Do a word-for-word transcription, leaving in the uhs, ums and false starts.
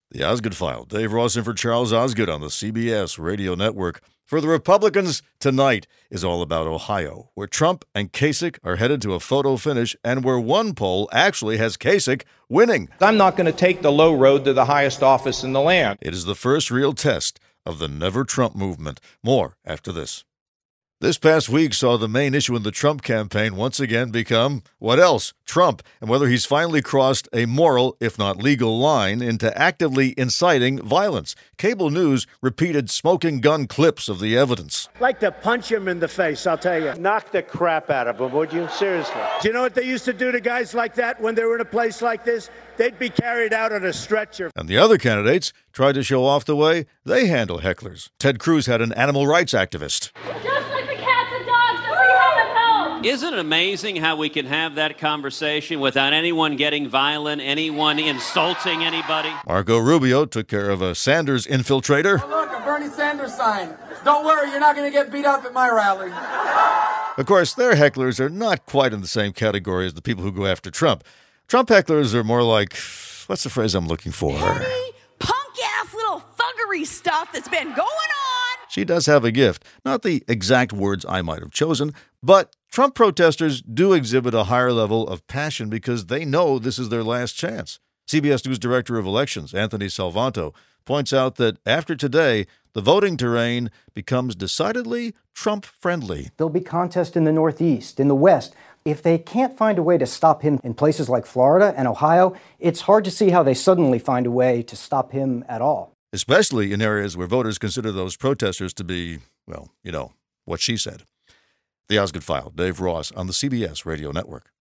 The Osgood File. Dave Ross in for Charles Osgood on the C B S Radio Network. For the Republicans, tonight is all about Ohio, where Trump and Kasich are headed to a photo finish and where one poll actually has Kasich winning. I'm not going to take the low road to the highest office in the land. It is the first real test of the Never Trump movement. More after this. This past week saw the main issue in the Trump campaign once again become, what else? Trump, and whether he's finally crossed a moral, if not legal, line into actively inciting violence. Cable news repeated smoking gun clips of the evidence. I'd like to punch him in the face, I'll tell you. Knock the crap out of him, would you? Seriously. Do you know what they used to do to guys like that when they were in a place like this? They'd be carried out on a stretcher. And the other candidates tried to show off the way they handle hecklers. Ted Cruz had an animal rights activist. Isn't it amazing how we can have that conversation without anyone getting violent, anyone insulting anybody? Marco Rubio took care of a Sanders infiltrator. Oh, look, a Bernie Sanders sign. Don't worry, you're not going to get beat up at my rally. Of course, their hecklers are not quite in the same category as the people who go after Trump. Trump hecklers are more like, what's the phrase I'm looking for? Petty, punk-ass little thuggery stuff that's been going on. She does have a gift. Not the exact words I might have chosen, but Trump protesters do exhibit a higher level of passion because they know this is their last chance. C B S News Director of Elections, Anthony Salvanto, points out that after today, the voting terrain becomes decidedly Trump-friendly. There'll be contests in the Northeast, in the West. If they can't find a way to stop him in places like Florida and Ohio, it's hard to see how they suddenly find a way to stop him at all. Especially in areas where voters consider those protesters to be, well, you know, what she said. The Osgood File, Dave Ross on the C B S Radio Network.